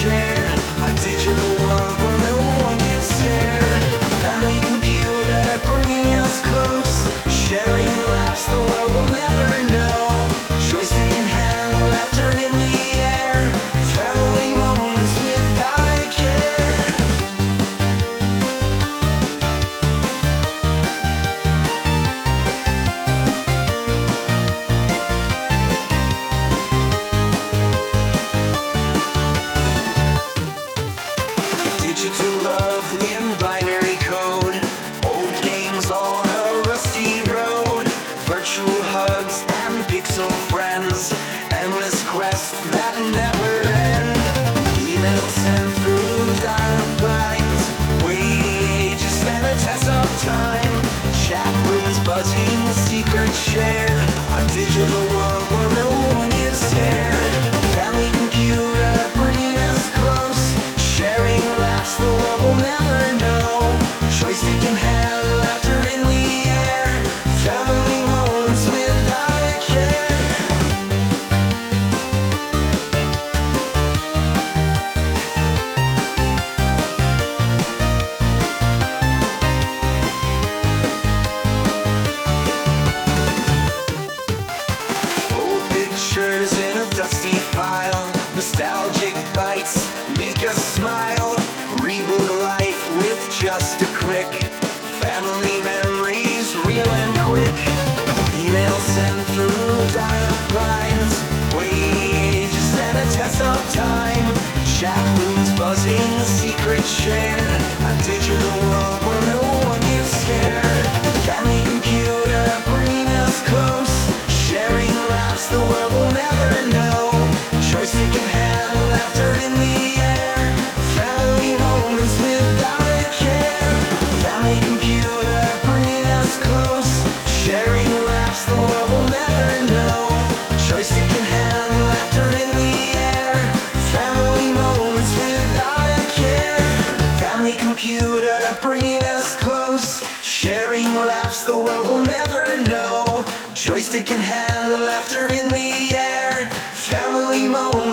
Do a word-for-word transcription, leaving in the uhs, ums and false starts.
shared. A digital world where no one gets scared. Family computer bringing us close. Sharing laughs the world will never know. Joystick in hand, laughter in the air. Family moments without a care. Digital love in binary code. Old games on a rusty road. Virtual hugs and pixel friends. Endless quests that never end. Emails sent through dial-up lines. Waiting ages and a test of time. Chat rooms buzzing, secrets shared. A digital world where no one is scared. Family computer bringing us close. Sharing laughs the world will never know. Joystick in hand, laughter in the air. Family moments without a care. Old pictures in a dusty file. Nostalgic bites make us smile. Reboot life with just a click. Family memories real and quick. Email sent through dial-up lines. Waiting ages and a test of time. Chat rooms buzzing, secrets shared. A digital world where no one gets scared. Family computer bringing us close. Sharing laughs the world will never know. Joystick in hand, laughter in the air. Family moments without a care. Family computer bringing us close. Sharing laughs the world will never know. Joystick in hand, laughter in the air. Family moments without a care. Family computer bringing us close. Sharing laughs the world will never know. Joystick in hand, laughter in the air. Family moments